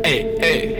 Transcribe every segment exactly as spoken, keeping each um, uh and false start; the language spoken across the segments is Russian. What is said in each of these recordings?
Эй, эй.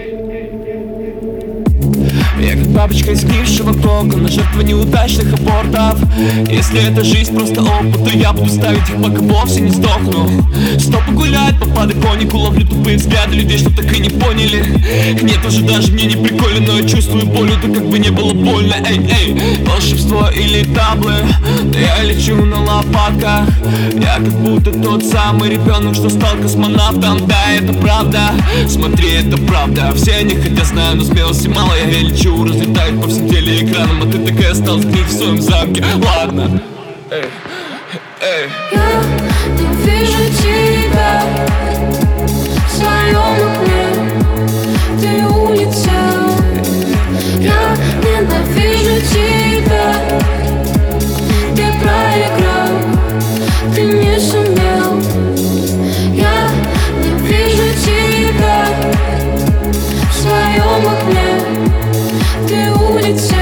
Я как бабочка из гнившего крока, на жертва неудачных абортов. Если эта жизнь просто опыт, то я буду ставить их, пока вовсе не сдохну. Стоп гулять по подоконнику, ловлю тупые взгляды людей, что так и не поняли. Нет, уже даже мне не прикольно, но я чувствую боль, да как бы не было больно. Эй, эй, волшебство или таблы, да я лечу на лопатках. Я как будто тот самый ребенок, что стал космонавтом. Да, это правда, смотри, это правда. Все они хотя знаю, но смелости мало, я лечу. Разлетает по всем телеэкранам, а ты такая осталась гнить в своем замке. Ладно. Эй, эй. Я не вижу тебя в своем окне, ты улетел. Я ненавижу тебя, ты проиграл, ты не сумел. Я не вижу тебя в своем окне, ты улетел.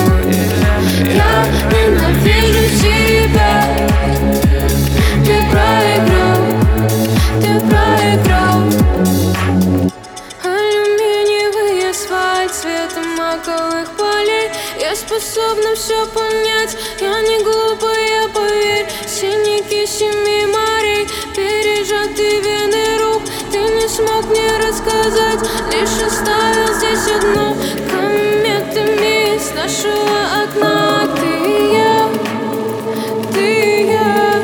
Я ненавижу тебя, ты проиграл, ты проиграл. Алюминиевый асфальт цветом маковых полей. Я способна все понять, я не глупая, поверь. Синяки семи морей, пережатые вены рук. Ты не смог мне рассказать, лишь оставил здесь одну. Кометами с нашего окна ты и я, ты и я.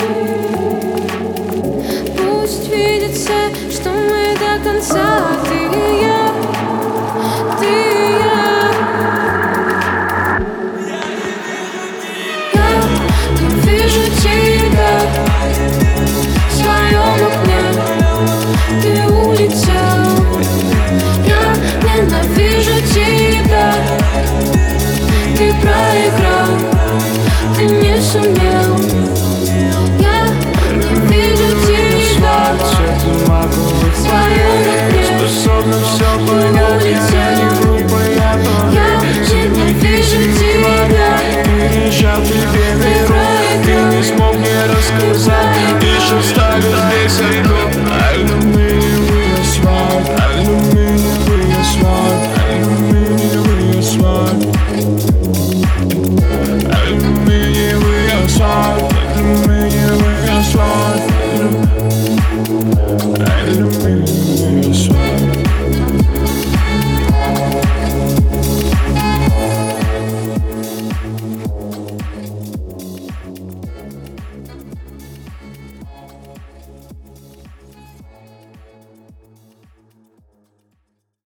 Пусть видится, что мы до конца, ты и я, ты и я. Я не вижу тебя в своем окне, ты улетел. Я ненавижу тебя, ты проиграл, ты не сумел. Я не вижу тебя в своем окне, Способна все ты улетел.